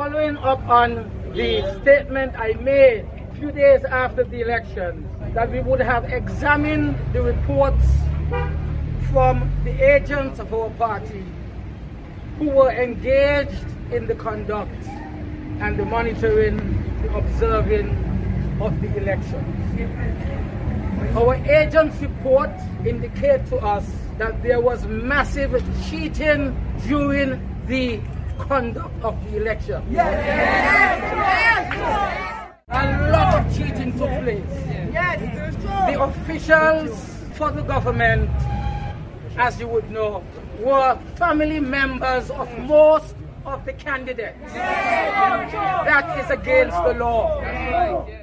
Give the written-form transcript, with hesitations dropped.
Following up on the statement I made a few days after the election, that we would have examined the reports from the agents of our party who were engaged in the conduct and the monitoring, the observing of the elections. Our agents' report indicate to us that there was massive cheating during the conduct of the election. A lot of cheating took place. The officials for the government, as you would know, were family members of most of the candidates. That is against the law.